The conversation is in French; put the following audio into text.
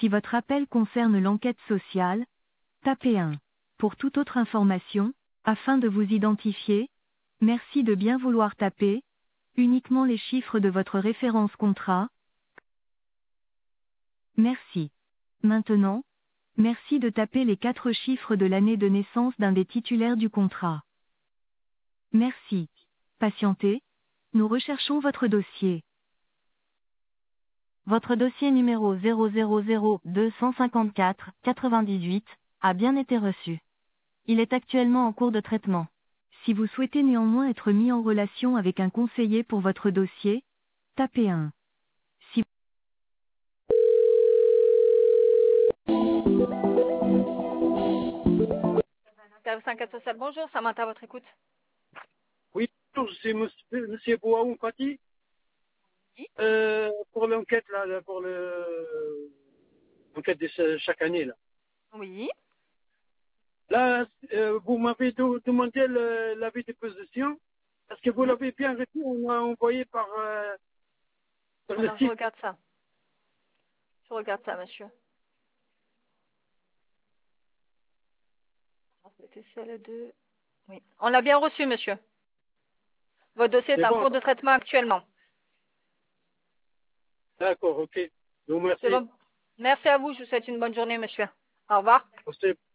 Si votre appel concerne l'enquête sociale, tapez 1. Pour toute autre information, afin de vous identifier, merci de bien vouloir taper uniquement les chiffres de votre référence contrat. Merci. Maintenant, merci de taper les 4 chiffres de l'année de naissance d'un des titulaires du contrat. Merci. Patientez. Nous recherchons votre dossier. Votre dossier numéro 000-254-98 a bien été reçu. Il est actuellement en cours de traitement. Si vous souhaitez néanmoins être mis en relation avec un conseiller pour votre dossier, tapez 1. Si Service enquête sociale, bonjour, Samantha à votre écoute. Oui, bonjour, c'est monsieur Bouaoum Fati. Oui. Pour l'enquête, pour l'enquête de chaque année, là. Oui. Là, vous m'avez demandé l'avis de position. Est-ce que vous l'avez bien reçu? On m'a envoyé par le Alors, je site. regarde ça. Je regarde ça, monsieur. C'était celle de... Oui. On l'a bien reçu, monsieur. Votre dossier est C'est en bon. cours de traitement actuellement. D'accord, ok. Donc, C'est merci. bon. Merci à vous. Je vous souhaite une bonne journée, monsieur. Au revoir. Merci.